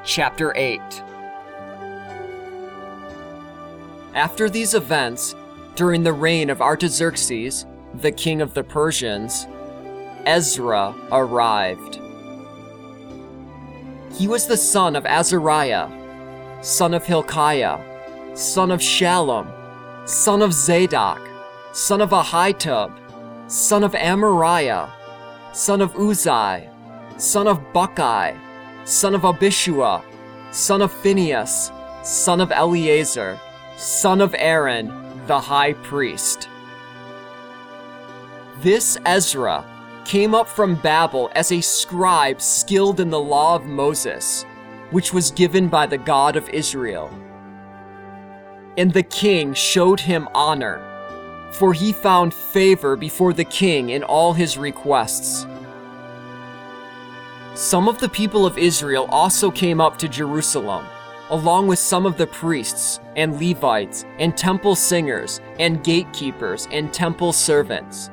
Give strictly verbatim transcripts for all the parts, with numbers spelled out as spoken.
Chapter eight. After these events, during the reign of Artaxerxes, the king of the Persians, Ezra arrived. He was the son of Azariah, son of Hilkiah, son of Shallum, son of Zadok, son of Ahitub, son of Amariah, son of Uzai, son of Bukai, son of Abishua, son of Phinehas, son of Eleazar, son of Aaron, the high priest. This Ezra came up from Babel as a scribe skilled in the law of Moses, which was given by the God of Israel. And the king showed him honor, for he found favor before the king in all his requests. Some of the people of Israel also came up to Jerusalem, along with some of the priests and Levites and temple singers and gatekeepers and temple servants.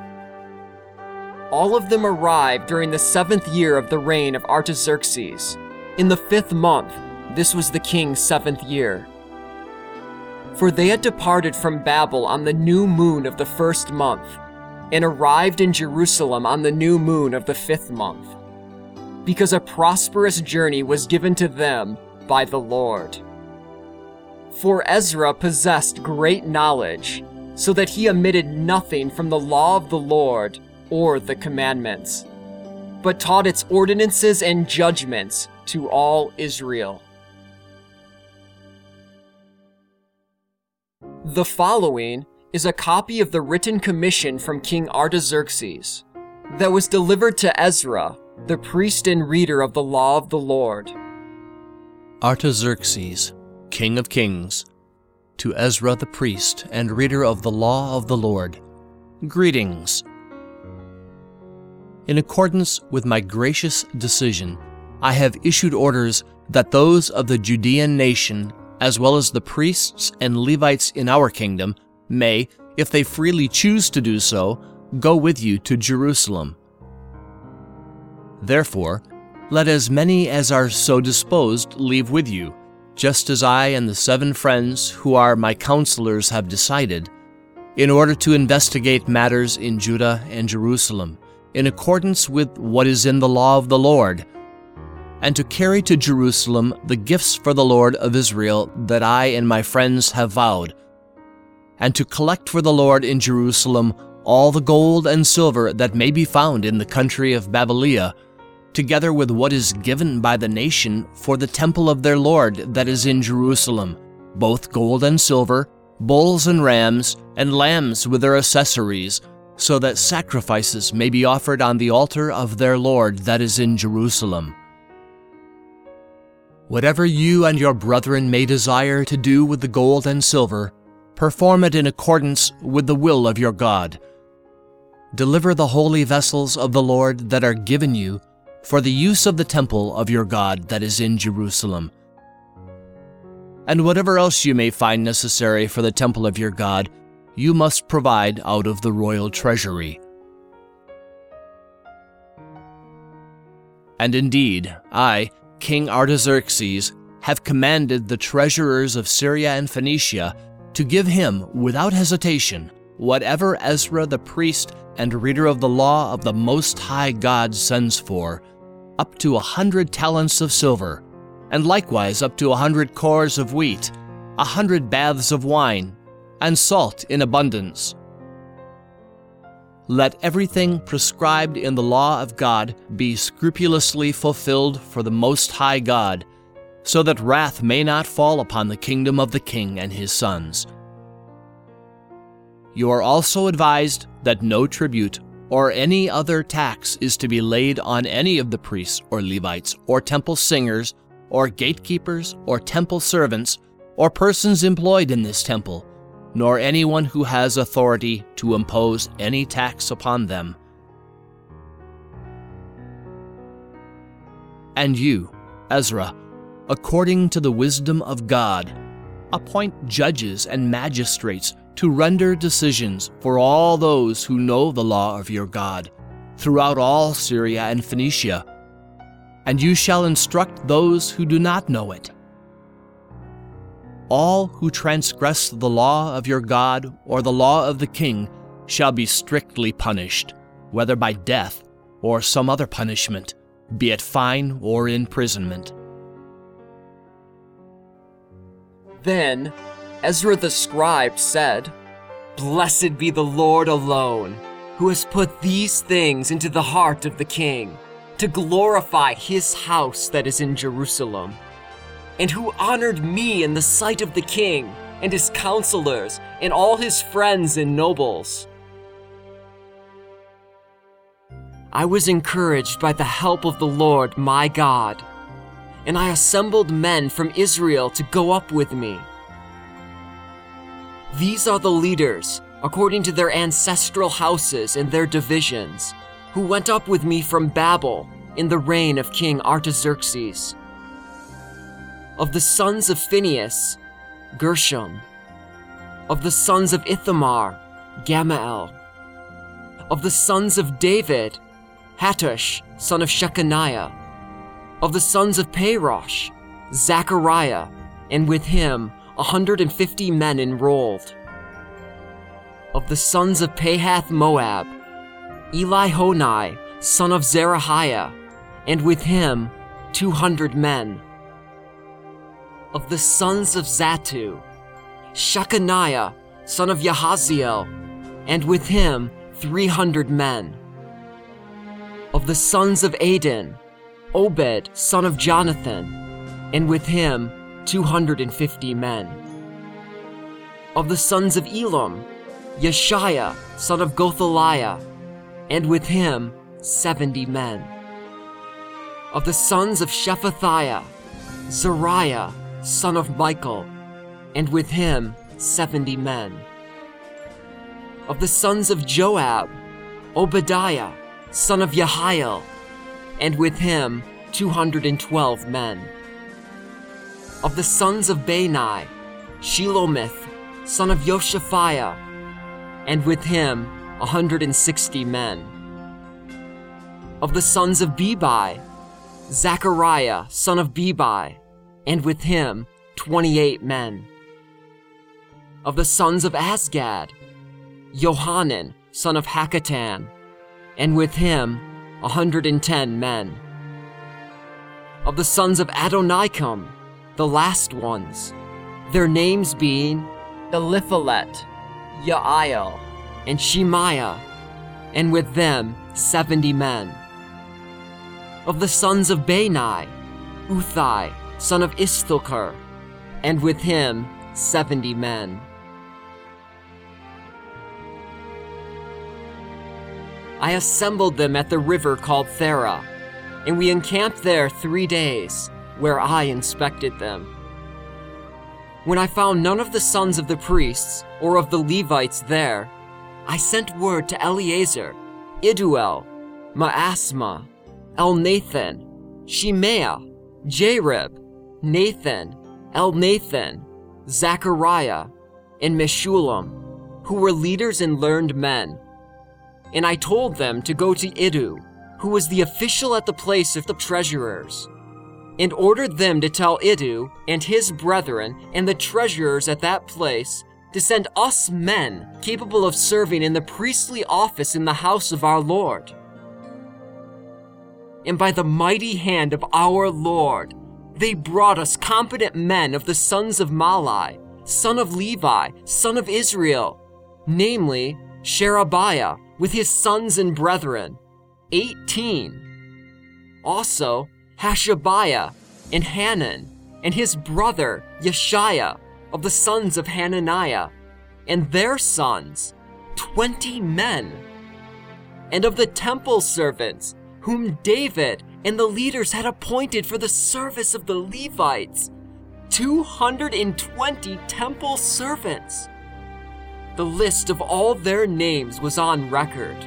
All of them arrived during the seventh year of the reign of Artaxerxes. In the fifth month, this was the king's seventh year. For they had departed from Babel on the new moon of the first month, and arrived in Jerusalem on the new moon of the fifth month, because a prosperous journey was given to them by the Lord. For Ezra possessed great knowledge, so that he omitted nothing from the law of the Lord or the commandments, but taught its ordinances and judgments to all Israel. The following is a copy of the written commission from King Artaxerxes that was delivered to Ezra, the priest and reader of the law of the Lord. Artaxerxes, King of Kings, to Ezra the priest and reader of the law of the Lord, greetings. In accordance with my gracious decision, I have issued orders that those of the Judean nation, as well as the priests and Levites in our kingdom, may, if they freely choose to do so, go with you to Jerusalem. Therefore, let as many as are so disposed leave with you, just as I and the seven friends who are my counselors have decided, in order to investigate matters in Judah and Jerusalem, in accordance with what is in the law of the Lord, and to carry to Jerusalem the gifts for the Lord of Israel that I and my friends have vowed, and to collect for the Lord in Jerusalem all the gold and silver that may be found in the country of Babylonia, together with what is given by the nation for the temple of their Lord that is in Jerusalem, both gold and silver, bulls and rams, and lambs with their accessories, so that sacrifices may be offered on the altar of their Lord that is in Jerusalem. Whatever you and your brethren may desire to do with the gold and silver, perform it in accordance with the will of your God. Deliver the holy vessels of the Lord that are given you for the use of the temple of your God that is in Jerusalem. And whatever else you may find necessary for the temple of your God, you must provide out of the royal treasury. And indeed, I, King Artaxerxes, have commanded the treasurers of Syria and Phoenicia to give him, without hesitation, whatever Ezra the priest and reader of the law of the Most High God sends for, up to a hundred talents of silver, and likewise up to a hundred cores of wheat, a hundred baths of wine, and salt in abundance. Let everything prescribed in the law of God be scrupulously fulfilled for the Most High God, so that wrath may not fall upon the kingdom of the king and his sons. You are also advised that no tribute or any other tax is to be laid on any of the priests or Levites or temple singers or gatekeepers or temple servants or persons employed in this temple, nor anyone who has authority to impose any tax upon them. And you, Ezra, according to the wisdom of God, appoint judges and magistrates to render decisions for all those who know the law of your God throughout all Syria and Phoenicia, and you shall instruct those who do not know it. All who transgress the law of your God or the law of the king shall be strictly punished, whether by death or some other punishment, be it fine or imprisonment. Then Ezra the scribe said, "Blessed be the Lord alone, who has put these things into the heart of the king, to glorify his house that is in Jerusalem, and who honored me in the sight of the king and his counselors and all his friends and nobles. I was encouraged by the help of the Lord my God, and I assembled men from Israel to go up with me. These are the leaders, according to their ancestral houses and their divisions, who went up with me from Babel in the reign of King Artaxerxes. Of the sons of Phinehas, Gershom. Of the sons of Ithamar, Gamaliel. Of the sons of David, Hattush, son of Shechaniah. Of the sons of Parosh, Zechariah, and with him a hundred and fifty men enrolled. Of the sons of Pahath Moab, Elihonai, son of Zerahiah, and with him two hundred men. Of the sons of Zatu, Shechaniah, son of Yahaziel, and with him three hundred men. Of the sons of Adin, Obed, son of Jonathan, and with him two hundred and fifty men. Of the sons of Elam, Yeshaiah, son of Gothaliah, and with him seventy men. Of the sons of Shephatiah, Zariah, son of Michael, and with him seventy men. Of the sons of Joab, Obadiah, son of Jehiel, and with him two hundred and twelve men. Of the sons of Bani, Shelomith, son of Yoshaphiah, and with him a hundred and sixty men. Of the sons of Bebai, Zechariah, son of Bebai, and with him twenty-eight men. Of the sons of Azgad, Johanan, son of Hakatan, and with him a hundred and ten men. Of the sons of Adonikam, the last ones, their names being Eliphalet, Yael, and Shemaiah, and with them seventy men. Of the sons of Bani, Uthai, son of Isthokar, and with him seventy men. I assembled them at the river called Thera, and we encamped there three days, where I inspected them. When I found none of the sons of the priests or of the Levites there, I sent word to Eleazar, Iduel, Maasma, Elnathan, Shemaiah, Jarib, Nathan, Elnathan, Zechariah, and Meshullam, who were leaders and learned men. And I told them to go to Iddu, who was the official at the place of the treasurers, and ordered them to tell Iddu and his brethren and the treasurers at that place to send us men capable of serving in the priestly office in the house of our Lord. And by the mighty hand of our Lord, they brought us competent men of the sons of Malai, son of Levi, son of Israel, namely Sherebiah with his sons and brethren, eighteen. Also Hashabiah and Hanan and his brother Yeshaiah of the sons of Hananiah, and their sons, twenty men. And of the temple servants, whom David and the leaders had appointed for the service of the Levites, two hundred and twenty temple servants. The list of all their names was on record.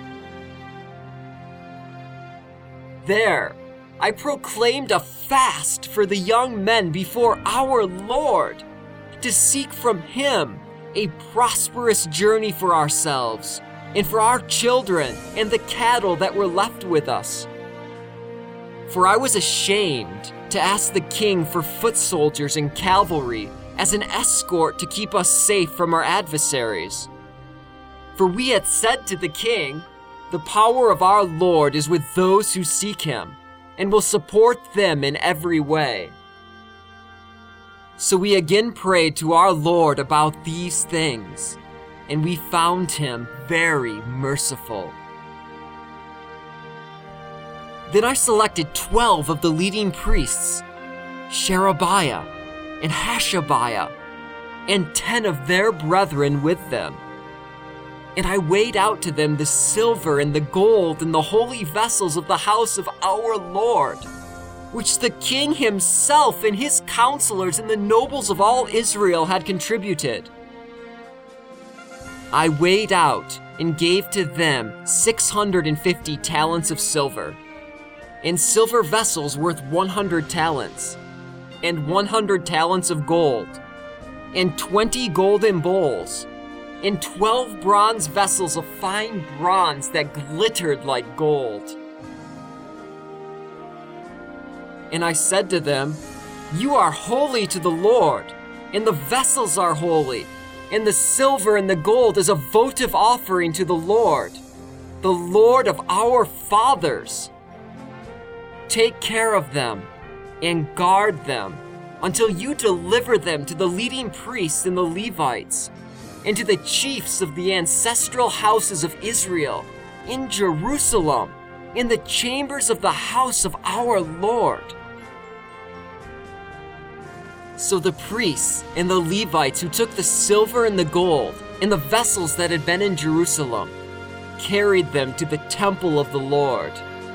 There, I proclaimed a fast for the young men before our Lord, to seek from him a prosperous journey for ourselves, and for our children and the cattle that were left with us. For I was ashamed to ask the king for foot soldiers and cavalry as an escort to keep us safe from our adversaries. For we had said to the king, "The power of our Lord is with those who seek him, and will support them in every way." So we again prayed to our Lord about these things, and we found him very merciful. Then I selected twelve of the leading priests, Sherebiah and Hashabiah, and ten of their brethren with them. And I weighed out to them the silver and the gold and the holy vessels of the house of our Lord, which the king himself and his counselors and the nobles of all Israel had contributed. I weighed out and gave to them six hundred fifty talents of silver, and silver vessels worth one hundred talents, and one hundred talents of gold, and twenty golden bowls, and twelve bronze vessels of fine bronze that glittered like gold. And I said to them, "You are holy to the Lord, and the vessels are holy, and the silver and the gold is a votive offering to the Lord, the Lord of our fathers. Take care of them and guard them until you deliver them to the leading priests and the Levites, and to the chiefs of the ancestral houses of Israel in Jerusalem, in the chambers of the house of our Lord." So the priests and the Levites who took the silver and the gold and the vessels that had been in Jerusalem carried them to the temple of the Lord.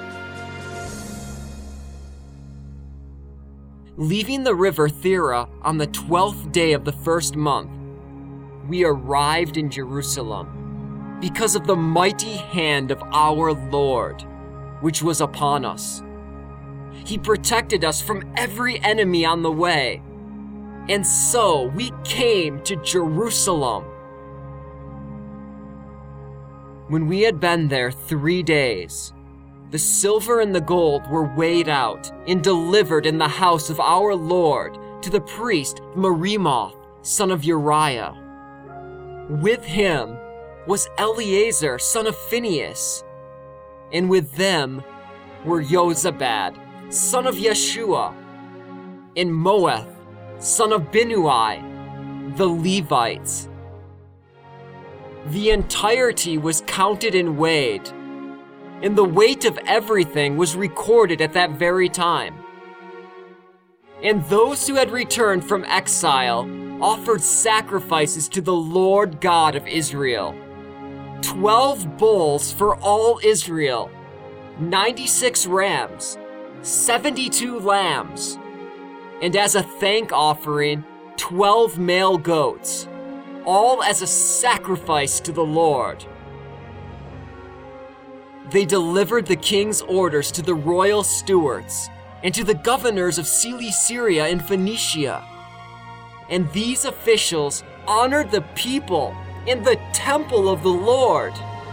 Leaving the river Thera on the twelfth day of the first month, we arrived in Jerusalem because of the mighty hand of our Lord, which was upon us. He protected us from every enemy on the way, and so we came to Jerusalem. When we had been there three days, the silver and the gold were weighed out and delivered in the house of our Lord to the priest Meremoth, son of Uriah. With him was Eleazar, son of Phinehas, and with them were Jozabad, son of Yeshua, and Moeth, son of Binnui, the Levites. The entirety was counted and weighed, and the weight of everything was recorded at that very time. And those who had returned from exile offered sacrifices to the Lord God of Israel. Twelve bulls for all Israel, ninety-six rams, seventy-two lambs, and as a thank offering, twelve male goats, all as a sacrifice to the Lord. They delivered the king's orders to the royal stewards and to the governors of Cilicia and Phoenicia. And these officials honored the people in the temple of the Lord.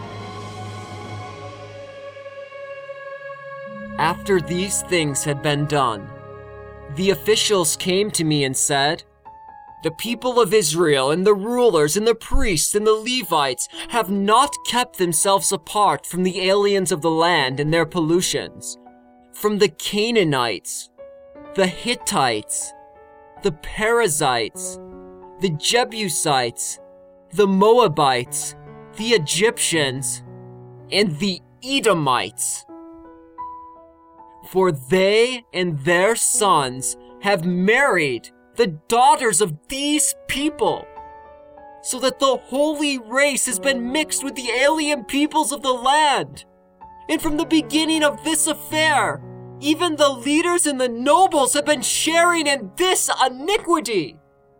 After these things had been done, the officials came to me and said, "The people of Israel and the rulers and the priests and the Levites have not kept themselves apart from the aliens of the land and their pollutions, from the Canaanites, the Hittites, the Perizzites, the Jebusites, the Moabites, the Egyptians, and the Edomites. For they and their sons have married the daughters of these people, so that the holy race has been mixed with the alien peoples of the land. And from the beginning of this affair, even the leaders and the nobles have been sharing in this iniquity."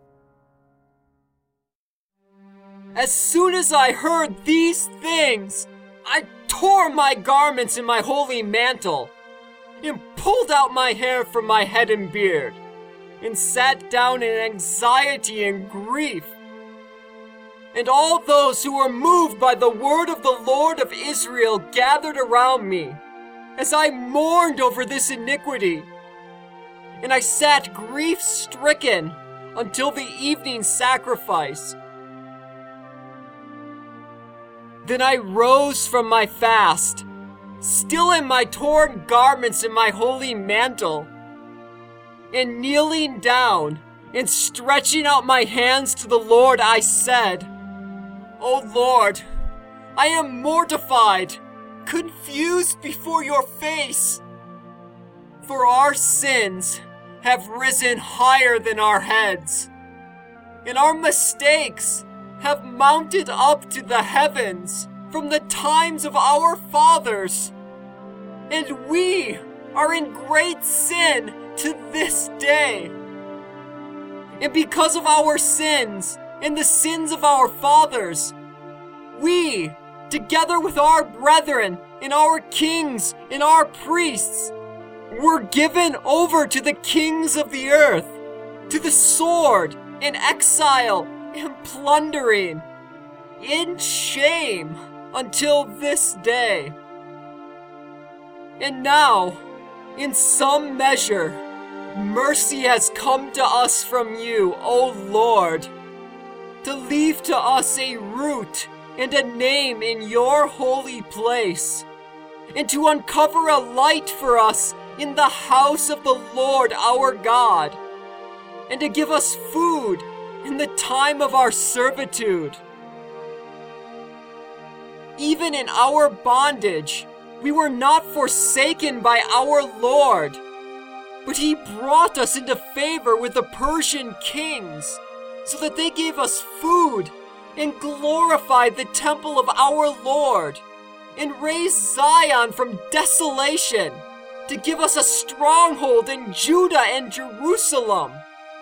As soon as I heard these things, I tore my garments and my holy mantle, and pulled out my hair from my head and beard, and sat down in anxiety and grief. And all those who were moved by the word of the Lord of Israel gathered around me, as I mourned over this iniquity. And I sat grief-stricken until the evening sacrifice. Then I rose from my fast, still in my torn garments and my holy mantle, and kneeling down and stretching out my hands to the Lord, I said, O Lord, I am mortified, confused before your face, for our sins have risen higher than our heads, and our mistakes have mounted up to the heavens from the times of our fathers, and we are in great sin to this day. And because of our sins and the sins of our fathers, we, together with our brethren and our kings and our priests, were given over to the kings of the earth, to the sword and exile and plundering, in shame until this day. And now, in some measure, mercy has come to us from you, O Lord, to leave to us a root and a name in your holy place, and to uncover a light for us in the house of the Lord our God, and to give us food in the time of our servitude. Even in our bondage, we were not forsaken by our Lord, but he brought us into favor with the Persian kings, so that they gave us food and glorified the temple of our Lord, and raised Zion from desolation to give us a stronghold in Judah and Jerusalem.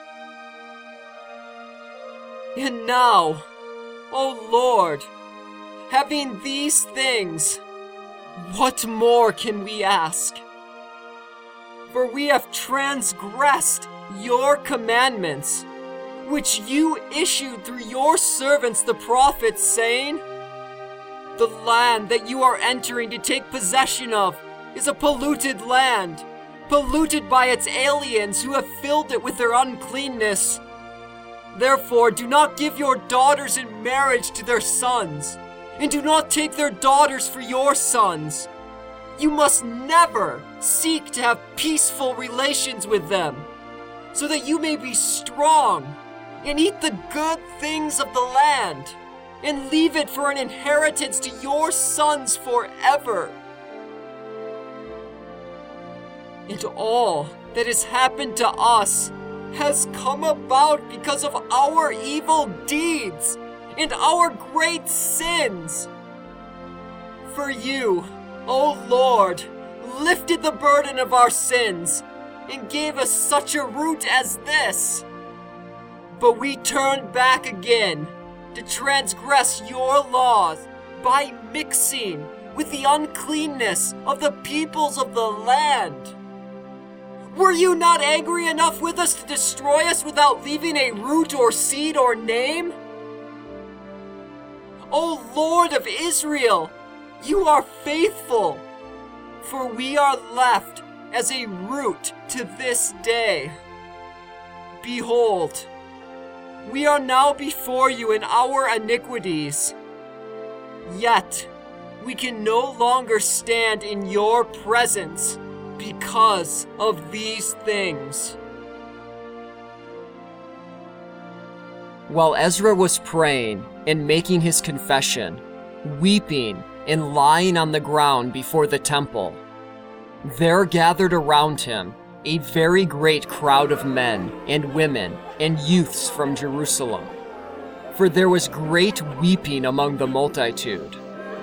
And now, O Lord, having these things, what more can we ask? For we have transgressed your commandments, which you issued through your servants the prophets, saying, the land that you are entering to take possession of is a polluted land, polluted by its aliens who have filled it with their uncleanness. Therefore, do not give your daughters in marriage to their sons, and do not take their daughters for your sons. You must never seek to have peaceful relations with them, so that you may be strong and eat the good things of the land, and leave it for an inheritance to your sons forever. And all that has happened to us has come about because of our evil deeds and our great sins. For you, O Lord, lifted the burden of our sins and gave us such a root as this. But we turned back again to transgress your laws by mixing with the uncleanness of the peoples of the land. Were you not angry enough with us to destroy us without leaving a root or seed or name? O Lord of Israel, you are faithful, for we are left as a root to this day. Behold, we are now before you in our iniquities, yet we can no longer stand in your presence because of these things. While Ezra was praying and making his confession, weeping and lying on the ground before the temple, there gathered around him a very great crowd of men and women and youths from Jerusalem, for there was great weeping among the multitude.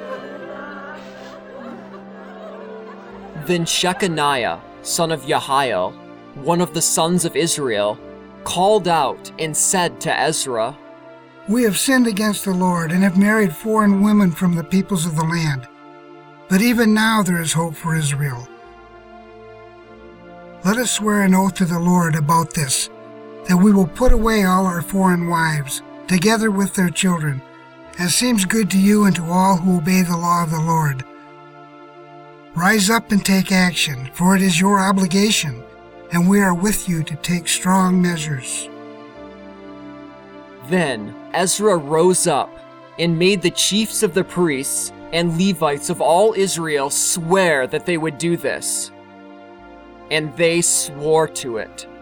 Then Shechaniah, son of Jehiel, one of the sons of Israel, called out and said to Ezra, We have sinned against the Lord and have married foreign women from the peoples of the land. But even now there is hope for Israel. Let us swear an oath to the Lord about this, that we will put away all our foreign wives, together with their children, as seems good to you and to all who obey the law of the Lord. Rise up and take action, for it is your obligation, and we are with you to take strong measures." Then Ezra rose up and made the chiefs of the priests and Levites of all Israel swear that they would do this. And they swore to it.